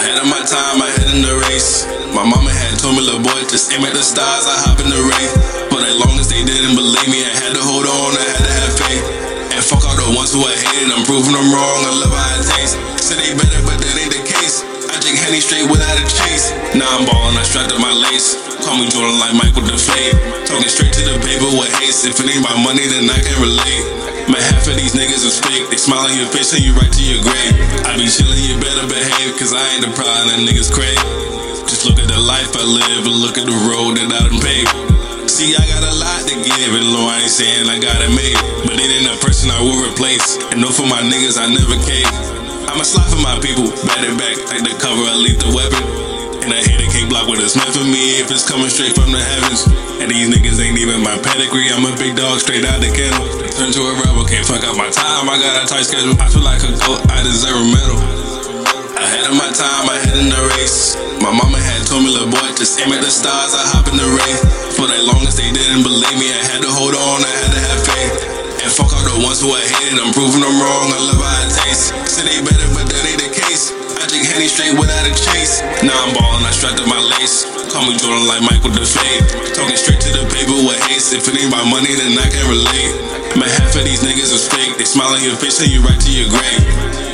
Ahead of my time, I head in the race. My mama had told me, little boy, just aim at the stars, I hop in the race. For as long as they didn't believe me, I had to hold on, I had to have faith. And fuck all the ones who I hated, I'm proving them wrong, I love how it tastes. Said they better, but that ain't the case. I drink Henny straight without a chase. Now I'm ballin', I strapped up my lace. Call me Jordan like Michael DeFade. Talking straight to the paper with haste. If it ain't about money, then I can't relate. Man, half of these niggas is fake. They smile on your face and you right to your grave. I be chillin', you better behave, cause I ain't the problem that niggas crave. Just look at the life I live and look at the road that I done paved. See, I got a lot to give, and Lord, I ain't saying I got it made, but it ain't a person I will replace. And no, for my niggas, I never cave. I'ma slide for my people, bat it back, like the cover, I leave the weapon. And a hater can't block what it's meant for me if it's coming straight from the heavens. And these niggas ain't even my pedigree, I'm a big dog straight out the kennel. Turn to a rebel, can't fuck up my time, I got a tight schedule. I feel like a goat, I deserve a medal. Ahead of my time, I head in the race. My mama had told me, little boy, just aim at the stars, I hop in the race. For as long as they didn't believe me, I had to hold on, I had to have faith. And fuck all the ones who I hated, I'm proving them wrong, I love how it tastes. Said they better, but that ain't the case. I drink Henny straight without a chase. Now I'm ballin', I strapped up my lace. Call me Jordan like Michael DeFade. Talking straight to the paper with haste. If it ain't about money, then I can't relate. Man, half of these niggas is fake. They smile on your face and you right to your grave.